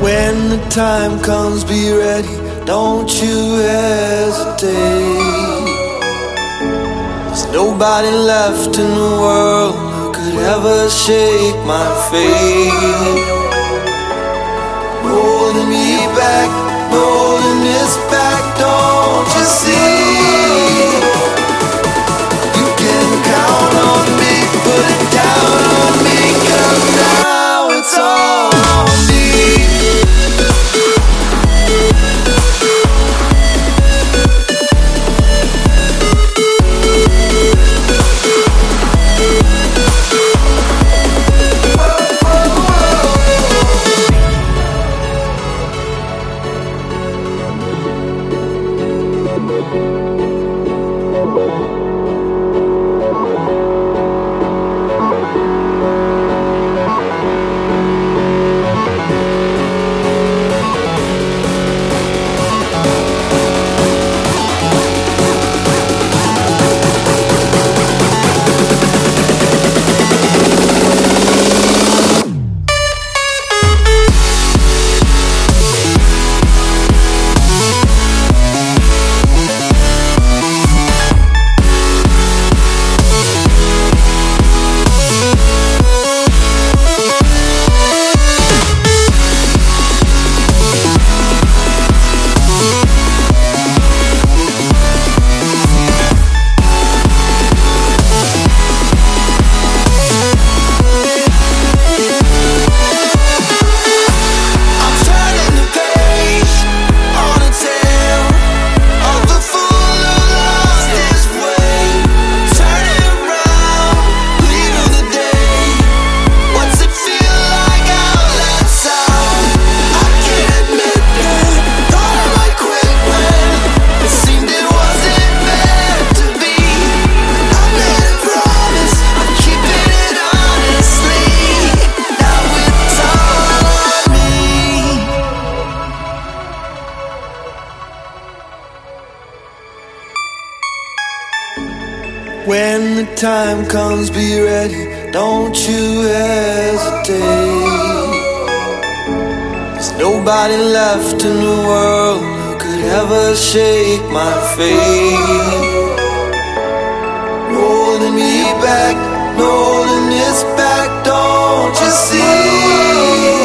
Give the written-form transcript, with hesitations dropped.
When the time comes, be ready, don't you hesitate. There's nobody left in the world who could ever shake my faith. Holding me back, holding this back, don't you see? You can count on me, put it down on me, 'cause now it's all on me. When the time comes, be ready, don't you hesitate. There's nobody left in the world who could ever shake my faith. Holding me back, holding this back, don't you see?